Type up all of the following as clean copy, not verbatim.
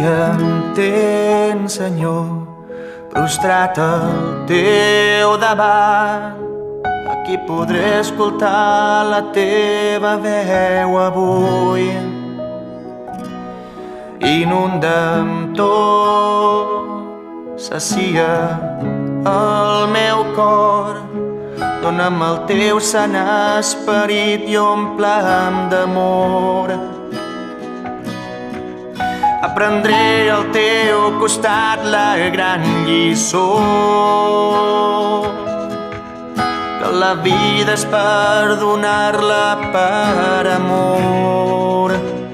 entén, Senyor, prostrat al teu davant. Aquí podré escoltar la teva veu avui. Inunda amb tot, sacia el meu cor. Dóna'm el teu sant esperit i omple'm d'amor. Aprendré al teu costat la gran lliçó, que la vida és per donar-la per amor.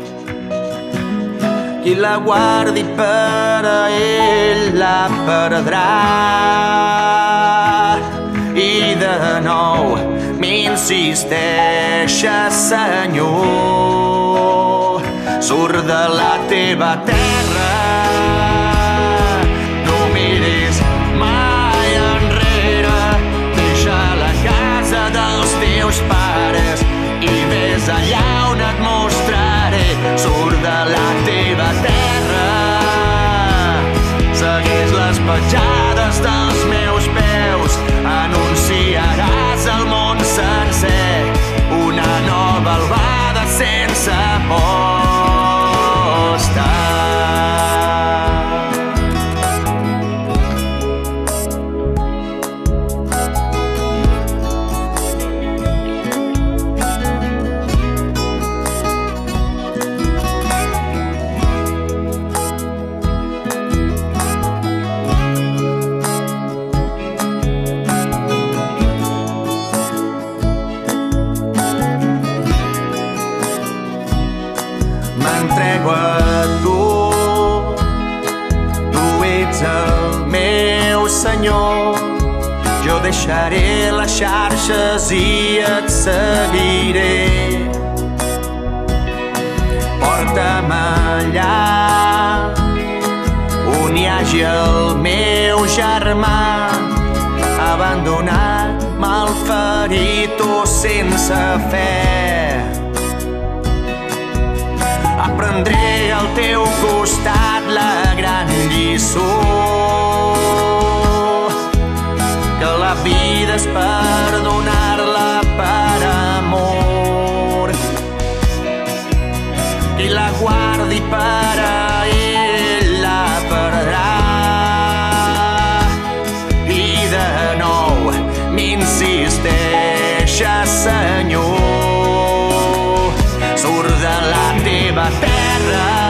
Qui la guardi per a ell la perdrà. I de nou m'insisteixes, Senyor, surt de la teva terra, no miris mai enrere, deixa la casa dels teus pares i vés allà on et mostraré. Surt de la teva terra, segueix les petjades dels meus peus, anunciaràs al món sencer una nova albada sense posta. M'entrego a tu, tu ets el meu Senyor. Jo deixaré les xarxes i et seguiré. Porta'm allà on hi hagi el meu germà, abandonat, malferit o sense fe. Aprendré al teu costat la gran lliçó, que la vida és per donar-la per amor. Qui la guardi per a ell la perdrà. I de nou m'insisteixes, Senyor, surt de la teva terra,